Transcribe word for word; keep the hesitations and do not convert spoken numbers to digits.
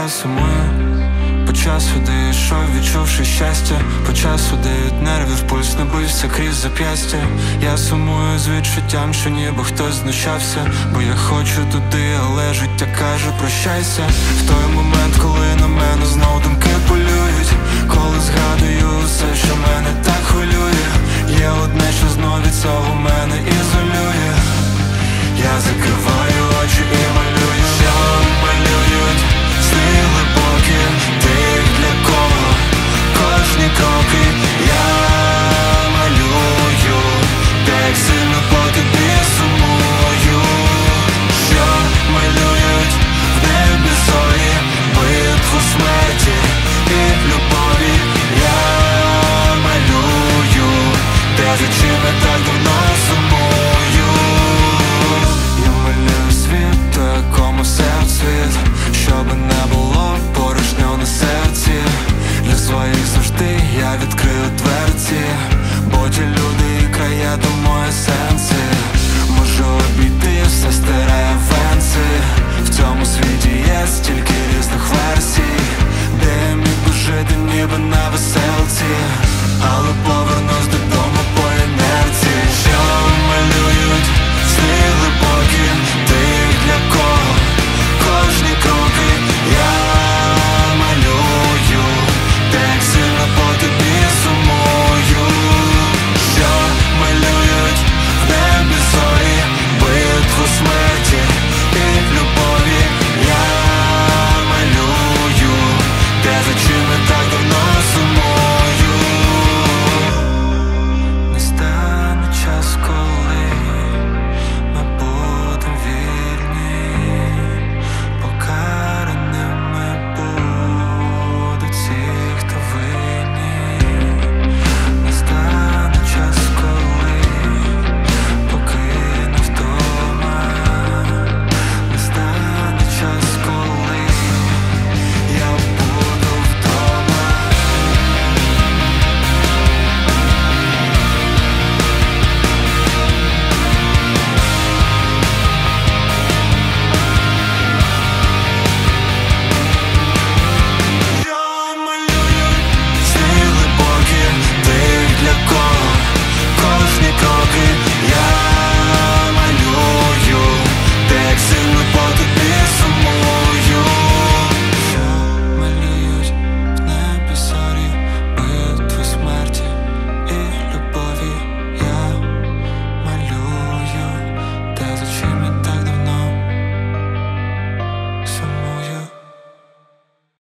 я сумую. По часу, де я йшов, відчувши щастя. По часу, де від нервів пульс не бився крізь зап'ястя. Я сумую з відчуттям, що ніби хтось знущався. Бо я хочу туди, але життя каже прощайся. В той момент, коли на мене знов думки